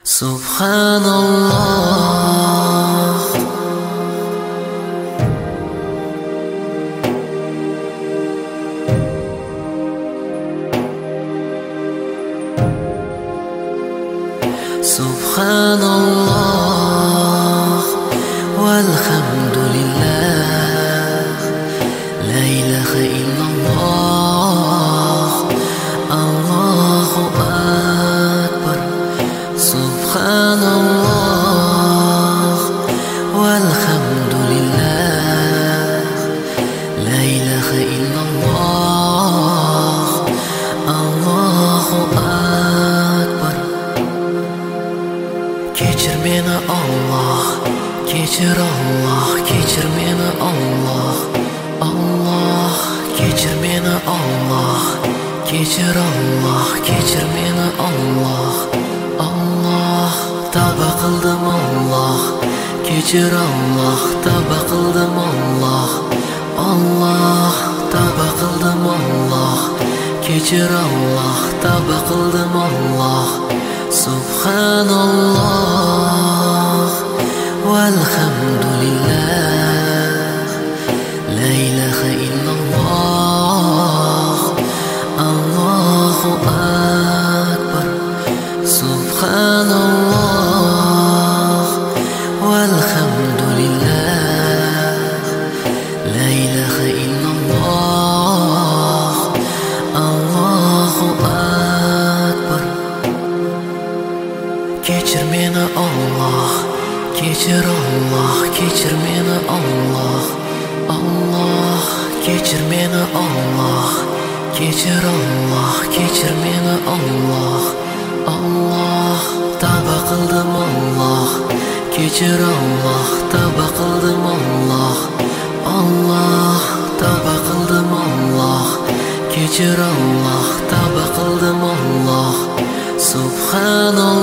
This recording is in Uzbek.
Subhanallah, Subhanallah, walhamdulillah, la ilaha illallah, Allahu akbar. Subhanallah, walhamdulillah, la ilaha illallah, Allahu akbar. Kechir meni Allah, kechir Allah, kechir meni Allah, Allah, kechir meni Allah, kechir Allah, kechir meni Allah, Allah, tavba qildim Allah, kechir Allah, tavba qildim Allah, Allah, tavba qildim Allah, kechir Allah, tavba qildim Allah. Subhanallah, walhamdulillah, la ilaha illallah, Allahu akbar. Subhanallah, walhamdulillah, la ilaha illallah, Allahu akbar. Kechir meni Allah, kechir Allah, kechir meni Allah, Allah, kechir meni Allah, kechir Allah, kechir meni Allah, Allah, tavba qildim Allah, kechir Allah, tavba qildim Allah, Allah, tavba qildim Allah, kechir Allah, tavba qildim Allah. Subhanallah.